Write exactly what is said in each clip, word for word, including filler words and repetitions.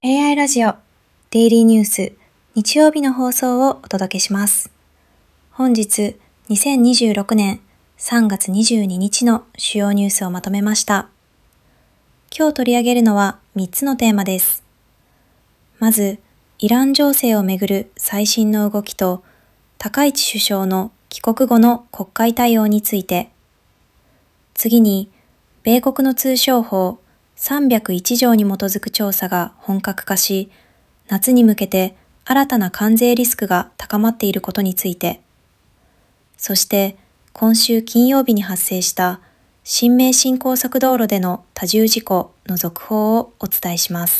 エーアイ ラジオデイリーニュース日曜日の放送をお届けします。本日にせんにじゅうろくねんさんがつにじゅうににちの主要ニュースをまとめました。今日取り上げるのはみっつのテーマです。まず、イラン情勢をめぐる最新の動きと高市首相の帰国後の国会対応について。次に、米国の通商法さんびゃくいち条に基づく調査が本格化し、夏に向けて新たな関税リスクが高まっていることについて。そして、今週金曜日に発生した新名神高速道路での多重事故の続報をお伝えします。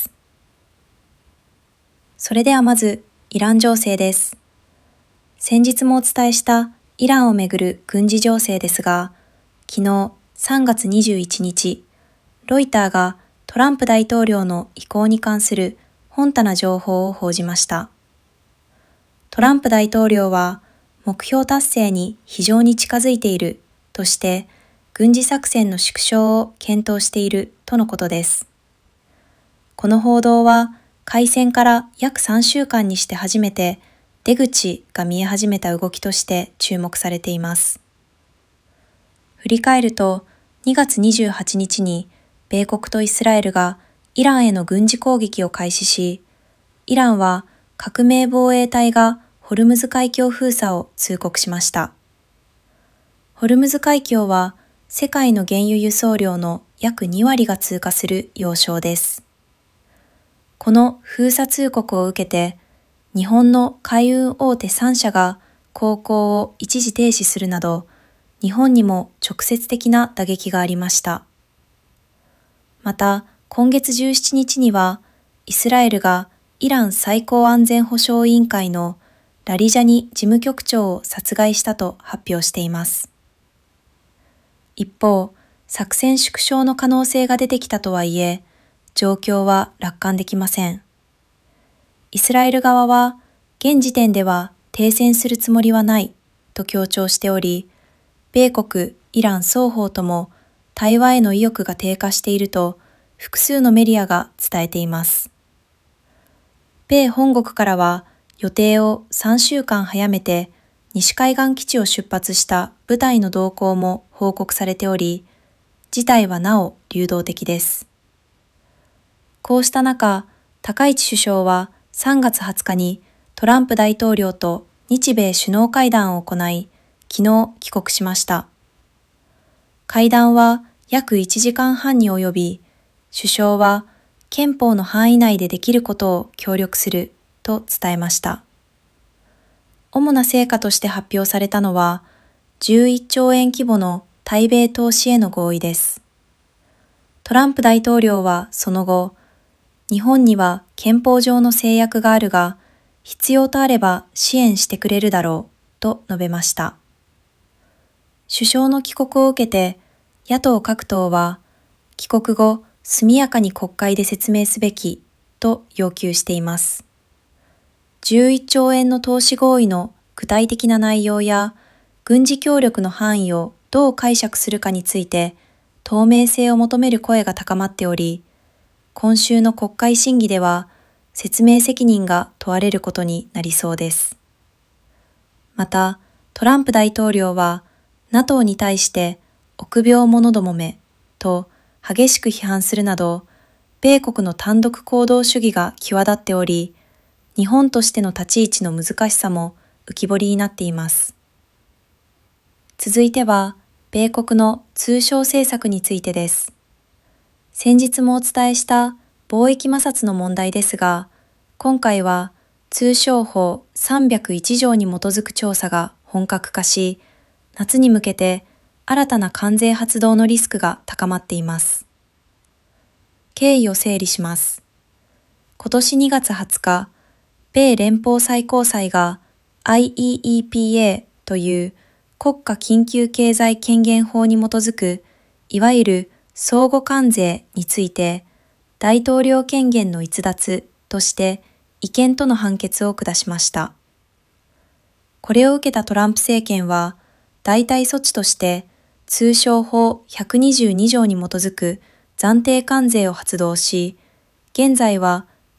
それではまず、イラン情勢です。先日もお伝えしたイランをめぐる軍事情勢ですが、昨日さんがつにじゅういちにち、ロイターがトランプ大統領の意向に関する本多な情報を報じました。トランプ大統領は目標達成に非常に近づいているとして軍事作戦の縮小を検討しているとのことです。この報道は開戦から約さんしゅうかんにして初めて出口が見え始めた動きとして注目されています。振り返るとにがつにじゅうはちにちに米国とイスラエルがイランへの軍事攻撃を開始し、イランは革命防衛隊がホルムズ海峡封鎖を通告しました。ホルムズ海峡は世界の原油輸送量の約にわりが通過する要衝です。この封鎖通告を受けて、日本の海運大手さんしゃが航行を一時停止するなど、日本にも直接的な打撃がありました。また、今月じゅうしちにちには、イスラエルがイラン最高安全保障委員会のラリジャニ事務局長を殺害したと発表しています。一方、作戦縮小の可能性が出てきたとはいえ、状況は楽観できません。イスラエル側は、現時点では停戦するつもりはないと強調しており、米国、イラン双方とも対話への意欲が低下していると複数のメディアが伝えています。米本国からは予定をさんしゅうかん早めて西海岸基地を出発した部隊の動向も報告されており、事態はなお流動的です。こうした中、高市首相はさんがつはつかにトランプ大統領と日米首脳会談を行い、昨日帰国しました。会談は約いちじかんはんに及び、首相は憲法の範囲内でできることを協力すると伝えました。主な成果として発表されたのは、じゅういっちょうえん規模の対米投資への合意です。トランプ大統領はその後、日本には憲法上の制約があるが、必要とあれば支援してくれるだろうと述べました。首相の帰国を受けて、野党各党は、帰国後、速やかに国会で説明すべきと要求しています。じゅういっちょうえんの投資合意の具体的な内容や、軍事協力の範囲をどう解釈するかについて、透明性を求める声が高まっており、今週の国会審議では、説明責任が問われることになりそうです。また、トランプ大統領は、NATO に対して臆病者どもめと激しく批判するなど、米国の単独行動主義が際立っており、日本としての立ち位置の難しさも浮き彫りになっています。続いては、米国の通商政策についてです。先日もお伝えした貿易摩擦の問題ですが、今回は通商法さんびゃくいち条に基づく調査が本格化し、夏に向けて新たな関税発動のリスクが高まっています。経緯を整理します。今年にがつはつか、米連邦最高裁が アイイーイーピーエー という国家緊急経済権限法に基づく、いわゆる相互関税について、大統領権限の逸脱として違憲との判決を下しました。これを受けたトランプ政権は、代替措置として通商法ひゃくにじゅうに条に基づく暫定関税を発動し、現在は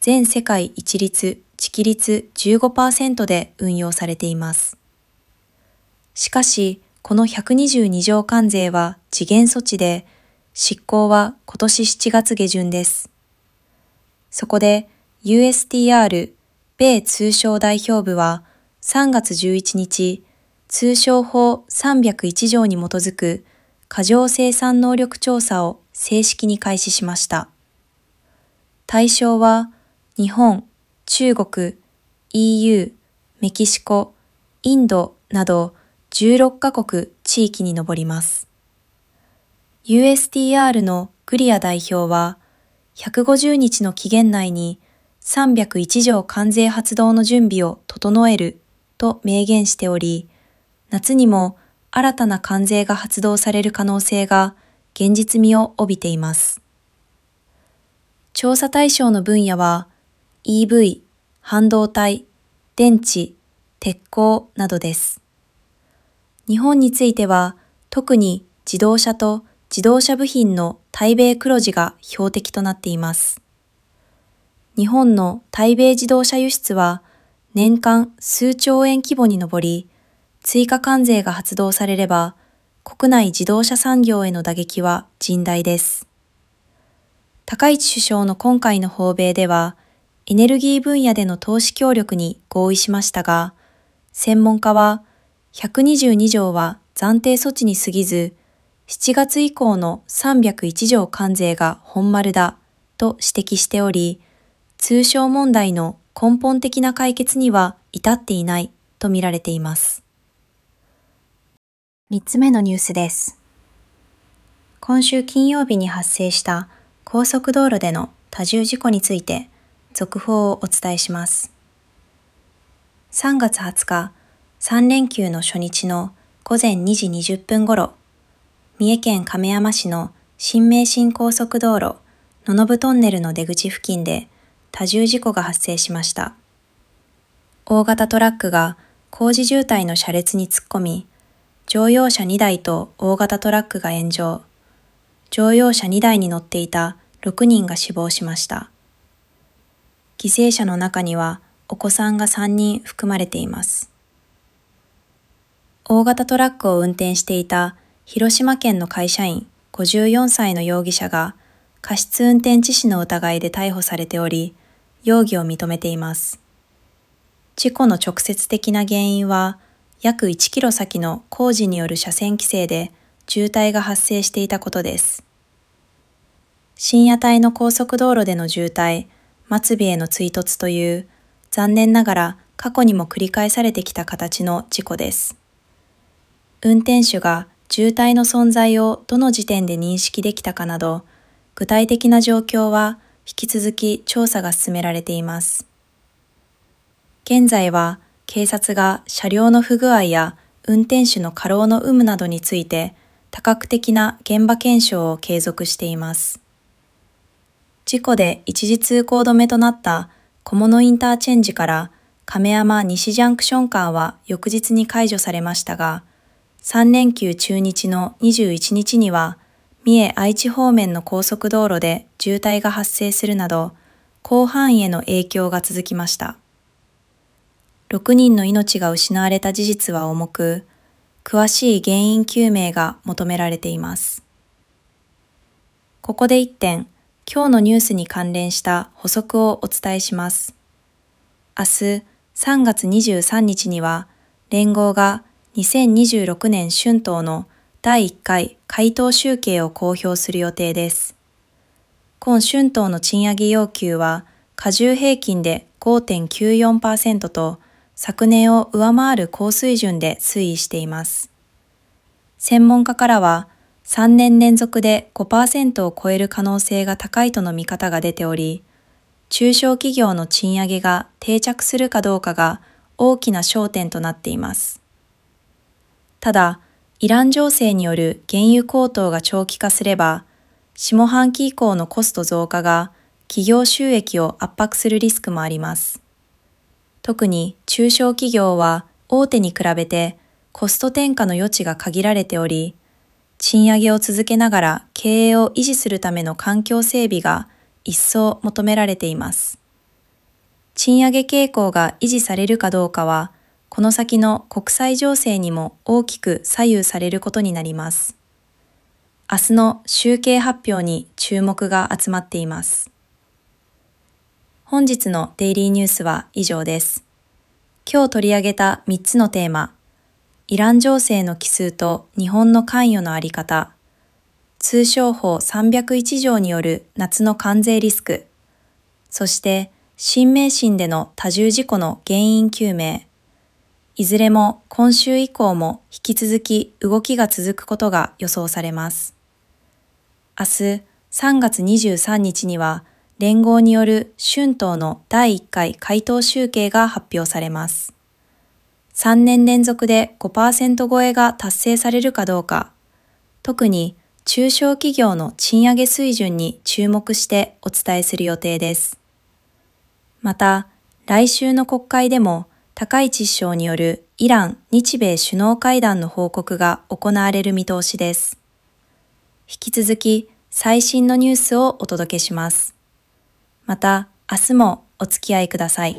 全世界一律、致起率 じゅうごパーセント で運用されています。しかし、このひゃくにじゅうに条関税は時限措置で、執行は今年しちがつ下旬です。そこで ユーエスティーアール 米通商代表部はさんがつじゅういちにち、通商法さんびゃくいち条に基づく過剰生産能力調査を正式に開始しました。対象は日本、中国、イーユー、メキシコ、インドなどじゅうろっかこく地域に上ります。ユーエスティーアール のグリア代表は、ひゃくごじゅうにちの期限内にさんびゃくいち条関税発動の準備を整えると明言しており、夏にも新たな関税が発動される可能性が現実味を帯びています。調査対象の分野は イーブイ、半導体、電池、鉄鋼などです。日本については特に自動車と自動車部品の対米黒字が標的となっています。日本の対米自動車輸出は年間数兆円規模に上り、追加関税が発動されれば、国内自動車産業への打撃は甚大です。高市首相の今回の訪米では、エネルギー分野での投資協力に合意しましたが、専門家はひゃくにじゅうに条は暫定措置に過ぎず、しちがつ以降のさんびゃくいち条関税が本丸だと指摘しており、通商問題の根本的な解決には至っていないと見られています。みっつめのニュースです。今週金曜日に発生した高速道路での多重事故について続報をお伝えします。さんがつはつか、さん連休の初日のごぜんにじにじゅっぷんごろ、三重県亀山市の新名神高速道路野々部トンネルの出口付近で多重事故が発生しました。大型トラックが工事渋滞の車列に突っ込み、乗用車にだいと大型トラックが炎上。乗用車にだいに乗っていたろくにんが死亡しました。犠牲者の中にはお子さんがさんにん含まれています。大型トラックを運転していた広島県の会社員ごじゅうよんさいの容疑者が過失運転致死の疑いで逮捕されており、容疑を認めています。事故の直接的な原因は、約いちキロ先の工事による車線規制で渋滞が発生していたことです。深夜帯の高速道路での渋滞、末尾への追突という、残念ながら過去にも繰り返されてきた形の事故です。運転手が渋滞の存在をどの時点で認識できたかなど、具体的な状況は引き続き調査が進められています。現在は警察が車両の不具合や運転手の過労の有無などについて多角的な現場検証を継続しています。事故で一時通行止めとなった小物インターチェンジから亀山西ジャンクション間は翌日に解除されましたが、さん連休中日のにじゅういちにちには三重愛知方面の高速道路で渋滞が発生するなど、広範囲への影響が続きました。ろくにんの命が失われた事実は重く、詳しい原因究明が求められています。ここで一点、今日のニュースに関連した補足をお伝えします。明日さんがつにじゅうさんにちには、連合がにせんにじゅうろくねん春闘のだいいっかい回答集計を公表する予定です。今春闘の賃上げ要求は、加重平均で ごてんきゅうよんパーセント と、昨年を上回る高水準で推移しています。専門家からは、さんねん連続で ごパーセント を超える可能性が高いとの見方が出ており、中小企業の賃上げが定着するかどうかが大きな焦点となっています。ただ、イラン情勢による原油高騰が長期化すれば、下半期以降のコスト増加が企業収益を圧迫するリスクもあります。特に中小企業は大手に比べてコスト転嫁の余地が限られており、賃上げを続けながら経営を維持するための環境整備が一層求められています。 賃上げ傾向が維持されるかどうかは、この先の国際情勢にも大きく左右されることになります。明日の集計発表に注目が集まっています。本日のデイリーニュースは以上です。今日取り上げたみっつのテーマ、イラン情勢の帰趨と日本の関与のあり方、通商法さんびゃくいち条による夏の関税リスク、そして新名神での多重事故の原因究明、いずれも今週以降も引き続き動きが続くことが予想されます。明日さんがつにじゅうさんにちには連合による春闘のだいいっかい回答集計が発表されます。さんねん連続で ごパーセント 超えが達成されるかどうか、特に中小企業の賃上げ水準に注目してお伝えする予定です。また、来週の国会でも高市首相によるイラン・日米首脳会談の報告が行われる見通しです。引き続き最新のニュースをお届けします。また、明日もお付き合いください。